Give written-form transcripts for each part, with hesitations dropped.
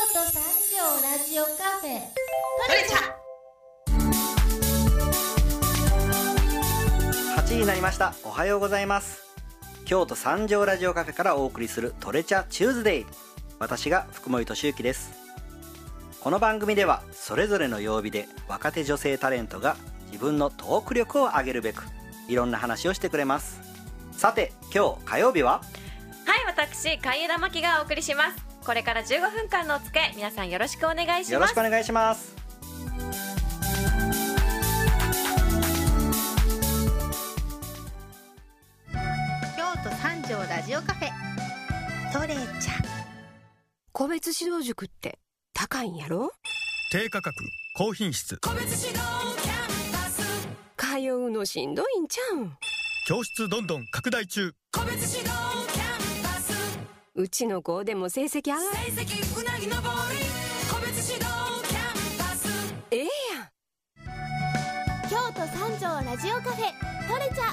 都三条ラジオカフェトレチャ 8時になりました。おはようございます。京都三条ラジオカフェからお送りするトレチャチューズデイ。私が福森俊之です。この番組ではそれぞれの曜日で若手女性タレントが自分のトーク力を上げるべくいろんな話をしてくれます。さて今日火曜日は、 はい、私海江田真希がお送りします。これから15分間のお付き合い、皆さんよろしくお願いします。 よろしくお願いします。 京都三条ラジオカフェトレチャ。 個別指導塾って高いんやろ？ 低価格高品質、 通うのしんどいんちゃうん？ 教室どんどん拡大中。 うちの子でも成績上がる。ええやん。 京都三条ラジオカフェトレチャ。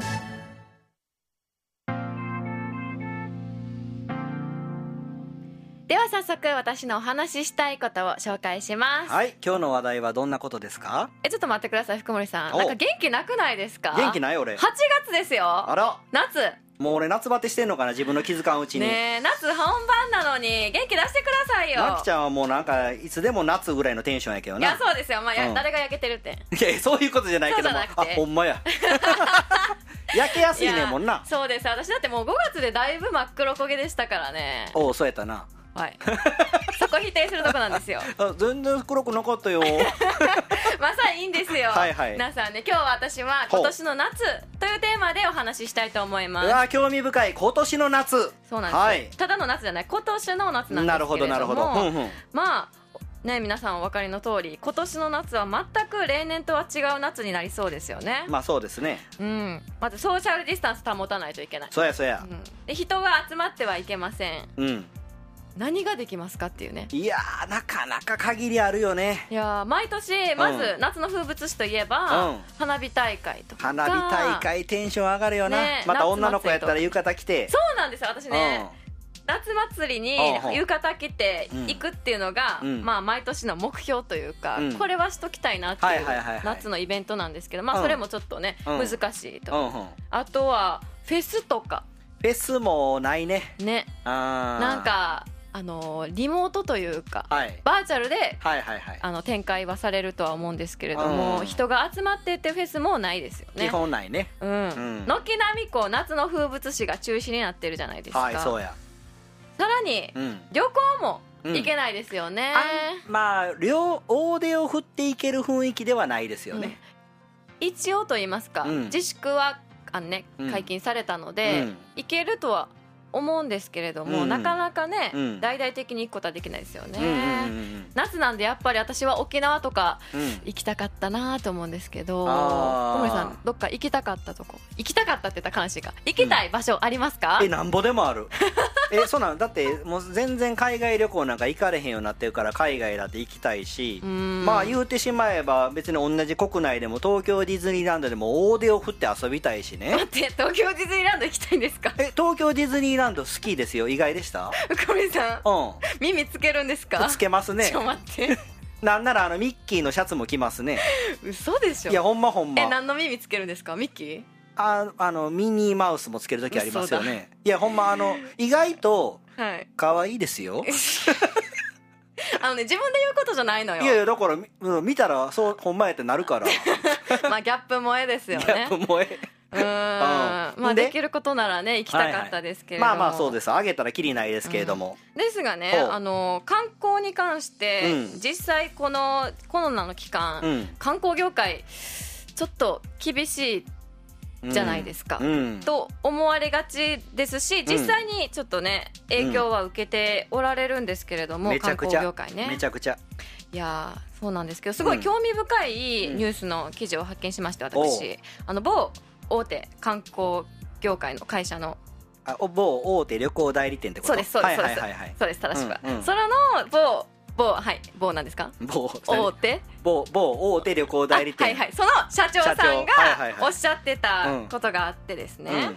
では早速私のお話ししたいことを紹介します。 はい、今日の話題はどんなことですか？ ちょっと待ってください福森さん。 おなんか元気なくないですか？ 元気ない俺。 8月ですよ。 あら、 夏もう俺夏バテしてんのかな、自分の気づかんうちに。 ねえ、夏本番なのに元気出してくださいよ。 まきちゃんはもうなんかいつでも夏ぐらいのテンションやけどな。 いやそうですよ、まあうん誰が焼けてるっていやそういうことじゃないけども、 そうじゃなくてあほんまや焼けやすいねんもんな。 そうです。私だってもう5月でだいぶ真っ黒焦げでしたからね。 おうそうやったな。 はいそこ否定するとこなんですよあ全然黒くなかったよまさにいいんですよ。 はいはい皆さんね、今日は私は今年の夏というテーマでお話ししたいと思います。 うわ興味深い。今年の夏。 そうなんですよ、 はいただの夏じゃない、今年の夏なんですけれども。 なるほどなるほど。ふんふん。 まあね、皆さんお分かりの通り今年の夏は全く例年とは違う夏になりそうですよね。 まあそうですね。 まずソーシャルディスタンス保たないといけない。 そうやそうや。 で人が集まってはいけません。 うん。 何ができますかっていうね。 いやーなかなか限りあるよね。 いや毎年まず夏の風物詩といえば、 うん花火大会とか。 花火大会テンション上がるよな、 ねまた女の子やったら浴衣着て。 そうなんですよ。私ね、夏祭りにうん浴衣着て行くっていうのが、 うんまあ毎年の目標というか、 うんこれはしときたいなっていうはいはいはいはい夏のイベントなんですけど、まあうんそれもちょっとね、 うん難しいと、 うんうん。 あとはフェスとかフェスもないね。 ね、 あーなんかリモートというか、 はいバーチャルではいはいはい。 展開はされるとは思うんですけれども、 うん人が集まってってフェスもないですよね。 基本ないね。ん軒並みこう夏の風物詩が中止になってるじゃないですか。 はいそうや。 さらに、 うん。 旅行も行けないですよね。 まあ大手を振っていける雰囲気ではないですよね。 一応と言いますか、 うん自粛はうん解禁されたので、 うん行けるとは思うんですけれども、 うんなかなかね、 うん大々的に行くことはできないですよね。 うんうんうん夏なんでやっぱり私は沖縄とかうんうん。 行きたかったなと思うんですけど、 あー小森さんどっか行きたかったとこ、行きたかったって言ったら関心が行きたい場所ありますか？ なんぼでもあるそうなんだって、もう全然海外旅行なんか行かれへんようになってるから海外だって行きたいし、まあ言うてしまえば別に同じ国内でも東京ディズニーランドでも大手を振って遊びたいしね。 待って、東京ディズニーランド行きたいんですか？ 東京ディズニーランド好きですよ。意外でした？ 小森さんう耳つけるんですか？ んつけますね。 ちょっと待ってなんならミッキーのシャツも着ますね。 嘘でしょ？ いやほんまほんま。 何の耳つけるんですか？ミッキー？ ミニーマウスもつけるときありますよね。いやほんま意外とはい可愛いですよ。 自分で言うことじゃないのよ。 いやいやだから見たらそうほんまやってなるからまあギャップ萌えですよね。 ギャップ萌え。 まあでできることならね行きたかったですけれども、 まあまあそうです。あげたらきりないですけれども、 ですがね、 ほう観光に関して、 うん実際このコロナの期間、 うん観光業界ちょっと厳しいじゃないですか、 うんと思われがちですし、実際にちょっとね影響は受けておられるんですけれども、観光めちゃくちゃ業界ね。 めちゃくちゃいやそうなんですけど、すごい興味深いニュースの記事を発見しまして、私某大手観光業界の会社の某大手旅行代理店ってこと？ そうですそうですそうです、 はいはいはいはい。 そうです正しくは、 うんうんそれの某なんですか？ 某大手大手旅行代理店。 はいはい、その社長さんが社長はいはいはいおっしゃってたことがあってですね、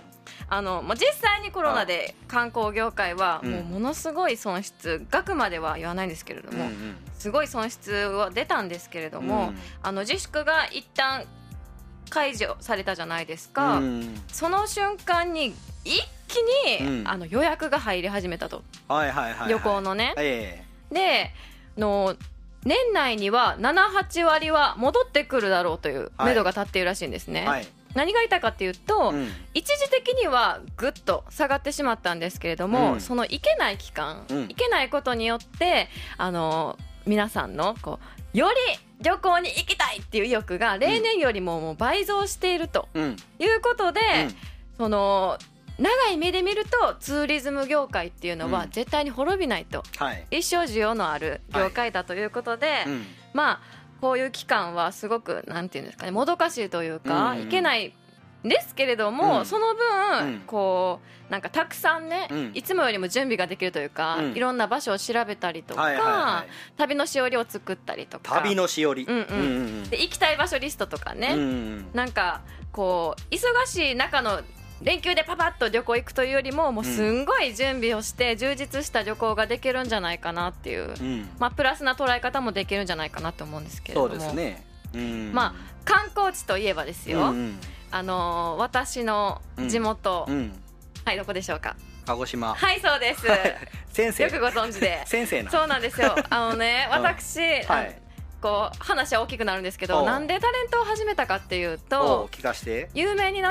実際にコロナで観光業界はもうものすごい損失、額までは言わないんですけれども、すごい損失は出たんですけれども、自粛が一旦解除されたじゃないですか、その瞬間に一気に、予約が入り始めたと、旅行のね、で年内には 7,8 割は戻ってくるだろうという目処が立っているらしいんですね、何が言いたいかっていうと、一時的にはぐっと下がってしまったんですけれども、その行けない期間、行けないことによって皆さんのより旅行に行きたいっていう意欲が例年よりももう倍増しているということで、その長い目で見るとツーリズム業界っていうのは絶対に滅びないと、一生需要のある業界だということで、こういう期間はすごくなんていうんですかね、もどかしいというか、いけないんですけれども、その分なんかたくさんね、いつもよりも準備ができるというか、いろんな場所を調べたりとか、旅のしおりを作ったりとか、 旅のしおり、 で行きたい場所リストとかね、なんか忙しい中の連休でパパッと旅行行くというよりも、もうすんごい準備をして充実した旅行ができるんじゃないかなっていう、プラスな捉え方もできるんじゃないかなと思うんですけれども、 そうですね、 観光地といえばですよ、私の地元、はいどこでしょうか。 鹿児島。 はいそうです先生よくご存知で先生な。 そうなんですよ。私、話は大きくなるんですけど、なんでタレントを始めたかっていうと、 聞かして有名になって、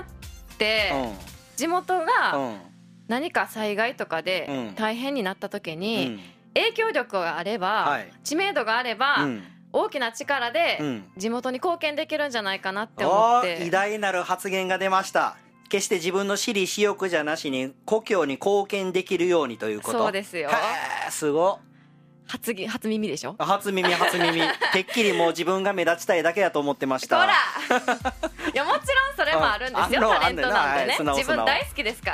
地元が何か災害とかで大変になった時に、影響力があれば、知名度があれば、大きな力で地元に貢献できるんじゃないかなって思って、 偉大なる発言が出ました。決して自分の私利私欲じゃなしに故郷に貢献できるようにということ。 そうですよ。 すごっ。 初耳でしょ。 初耳てっきりもう自分が目立ちたいだけだと思ってました。 ほらいやもちろんそれもあるんですよ、タレントなんでね、自分大好きですから、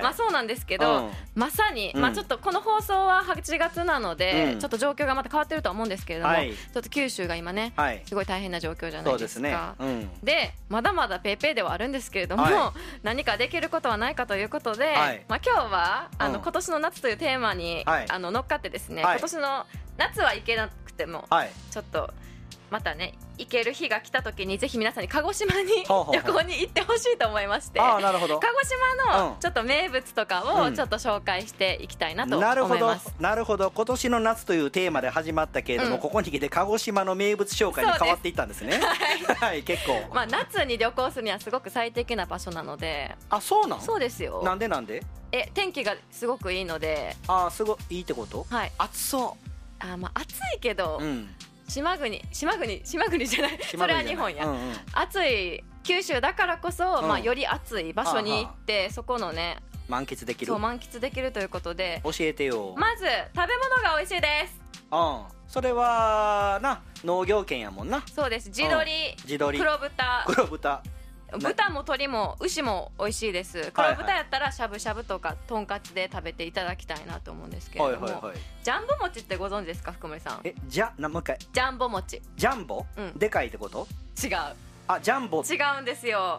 そうなんですけど、まさに、ちょっとこの放送は8月なので、ちょっと状況がまた変わってるとは思うんですけれども、ちょっと九州が今ね、すごい大変な状況じゃないですか。でまだまだペーペーではあるんですけれども、何かできることはないかということで、今日は今年の夏というテーマに乗っかってですね、今年の夏は行けなくても、ちょっとまたね行ける日が来た時にぜひ皆さんに鹿児島に旅行に行ってほしいと思いまして、鹿児島のちょっと名物とかをちょっと紹介していきたいなと思います。 なるほど。今年の夏というテーマで始まったけれども、ここに来て鹿児島の名物紹介に変わっていったんですね。結構夏に旅行するにはすごく最適な場所なので。 そうなの？ そうですよ。 なんで天気がすごくいいので。 すごいいいってこと？暑そう。 暑いけど、島国じゃない、それは日本や、暑い九州だからこそ、より暑い場所に行って、そこのね満喫できる。 そう満喫できるということで、 教えてよ。 まず食べ物が美味しいです。 それは農業圏やもんな。 そうです。地鶏、黒豚、豚も鶏も牛も美味しいです。黒豚やったらしゃぶしゃぶとかとんかつで食べていただきたいなと思うんですけれども、ジャンボ餅ってご存知ですか、福森さん。 もう一回。 ジャンボ餅。 ジャンボ？でかいってこと？ 違う。 ジャンボ。 違うんですよ。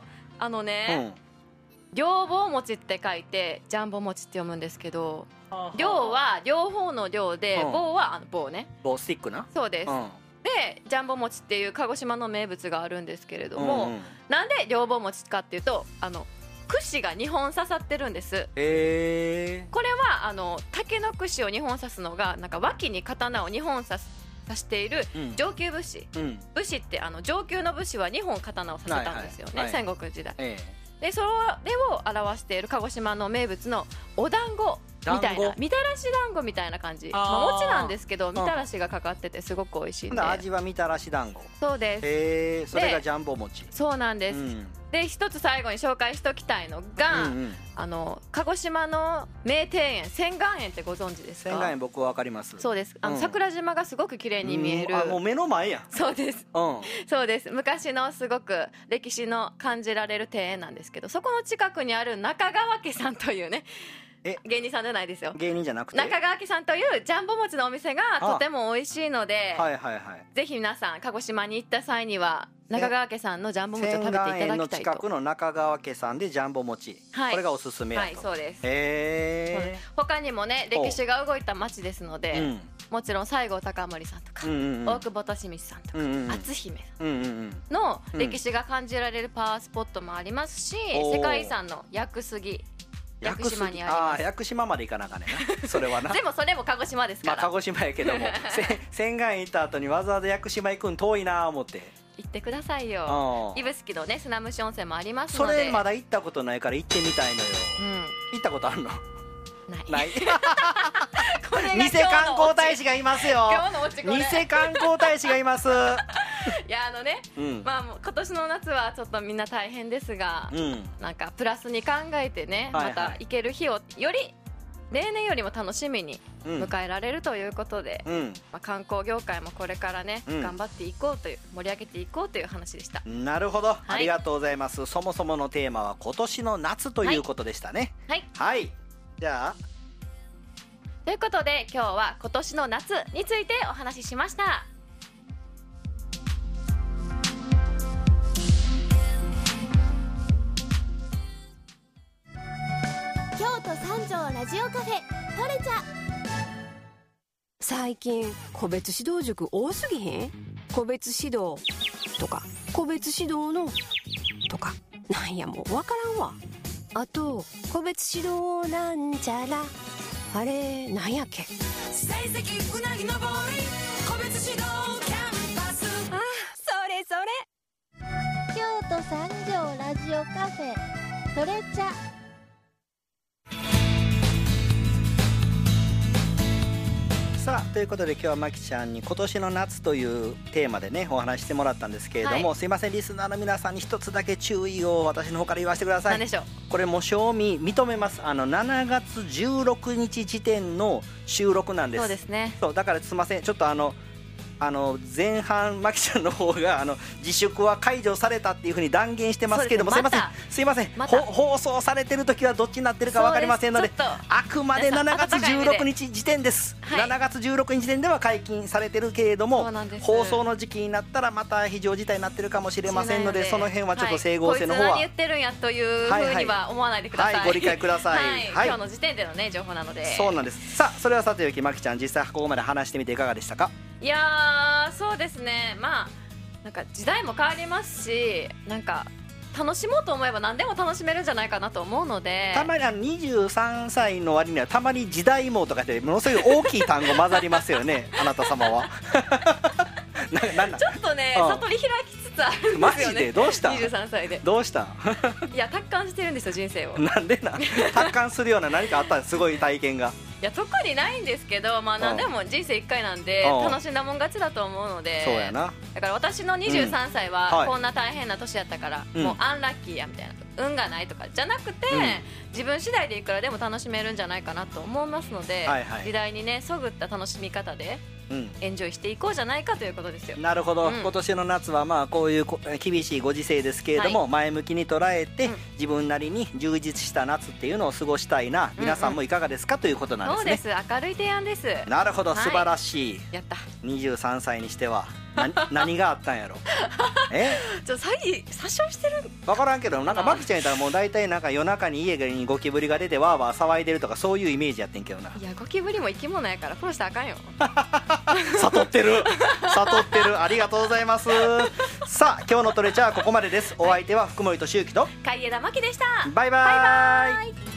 両棒餅って書いてジャンボ餅って読むんですけど、両は両方の両で、棒は棒ね。 棒スティックな。 そうです。でジャンボ餅っていう鹿児島の名物があるんですけれども、なんで両棒餅かっていうと、串が2本刺さってるんです。これは竹の串を2本刺すのが、なんか脇に刀を2本刺している上級武士、武士って上級の武士は2本刀を刺せたんですよね、戦国時代。でそれを表している鹿児島の名物のお団子みたいな、みたらし団子みたいな感じ、餅なんですけどみたらしがかかっててすごく美味しいんで。 味はみたらし団子。 そうです。 それがジャンボ餅。 そうなんです。で一つ最後に紹介しておきたいのが、鹿児島の名庭園仙岩園ってご存知ですか？ 仙岩園僕は分かります。 そうです。桜島がすごく綺麗に見える。 もう目の前やん。 そうです。そうです。昔のすごく歴史の感じられる庭園なんですけど、そこの近くにある中川家さんというね、 芸人さんじゃないですよ。 芸人じゃなくて中川家さんというジャンボ餅のお店がとても美味しいので、 はいはいはい、 ぜひ皆さん鹿児島に行った際には中川家さんのジャンボ餅を食べていただきたいと。 千賀園の近くの中川家さんでジャンボ餅、 はい、 これがおすすめやと。 はいそうです。他にもね歴史が動いた町ですので、もちろん西郷隆盛さんとか、大久保利通さんとか、篤姫さんの歴史が感じられるパワースポットもありますし、世界遺産の屋久杉屋久島にあります。 屋久島まで行かなあかんねんなそれはなでもそれも鹿児島ですから。 鹿児島やけども仙岩行った後にわざわざ屋久島行くん遠いな思って行ってくださいよ。指宿のね砂蒸し温泉もありますので。 それまだ行ったことないから行ってみたいのよ、行ったことあるの？ないこれが偽観光大使がいますよ。 今日のオチこれ偽観光大使がいますいやまあもう今年の夏はちょっとみんな大変ですが、なんかプラスに考えてね、また行ける日をより例年よりも楽しみに迎えられるということで、観光業界もこれからね、頑張っていこうという、盛り上げていこうという話でした。 なるほど、ありがとうございます。そもそものテーマは今年の夏ということでしたね。はい、じゃあということで今日は今年の夏についてお話ししました。 京都三条ラジオカフェトレチャ。 最近個別指導塾多すぎへん？個別指導とか個別指導のとかなんやもうわからんわ。あと個別指導なんちゃらあれなんやっけ？成績うなぎのぼり個別指導キャンパス。あ、それそれ。 京都三条ラジオカフェトレチャ。 さあということで今日はまきちゃんに今年の夏というテーマでねお話してもらったんですけれども、すいませんリスナーの皆さんに一つだけ注意を私の方から言わせてください。 何でしょう？ これも賞味認めます。7月16日時点の収録なんです。 そうですね。 そうだからすいませんちょっと前半まきちゃんの方が自粛は解除されたっていうふうに断言してますけども、すいません、放送されてる時はどっちになってるか分かりませんので、あくまで7月16日時点です。7月16日時点では解禁されてるけれども、放送の時期になったらまた非常事態になってるかもしれませんので、その辺はちょっと整合性の方は、 こいつ何言ってるんやというふうには思わないでください。 ご理解ください。 今日の時点でのね情報なので。 そうなんです。さあそれはさておきまきちゃん実際ここまで話してみていかがでしたか？ いやーそうですね、まあなんか時代も変わりますし、なんか楽しもうと思えば何でも楽しめるんじゃないかなと思うので、 たまに23歳の割にはたまに時代もとかってものすごい大きい単語混ざりますよねあなた様はちょっとね、悟り開きつつあるんですよね。 マジでどうした 23歳でどうしたいや達観してるんですよ人生を。 なんで達観するような何かあったすごい体験が。 いや特にないんですけど、まあ何でも人生1回なんで楽しんだもん勝ちだと思うので、 そうやな。 だから私の23歳はこんな大変な年やったから、もうアンラッキーやみたいな、運がないとかじゃなくて、自分次第でいくらでも楽しめるんじゃないかなと思いますので、時代にねそぐった楽しみ方でエンジョイしていこうじゃないかということですよ。 なるほど、今年の夏はまあこういう厳しいご時世ですけれども、前向きに捉えて、自分なりに充実した夏っていうのを過ごしたいな、皆さんもいかがですかということなんですね。 そうです、明るい提案です。 なるほど、素晴らしい。 やった 23歳にしては何があったんやろちょっと詐称してる分からんけど、なんかマキちゃんやったらもう大体なんか夜中に家にゴキブリが出てワーワー騒いでるとかそういうイメージやってんけどな。 いやゴキブリも生き物やから殺したらあかんよ悟ってるありがとうございます。さあ今日のトレチャーはここまでです。お相手は福森俊之と海江田真希でした。 バイバイ。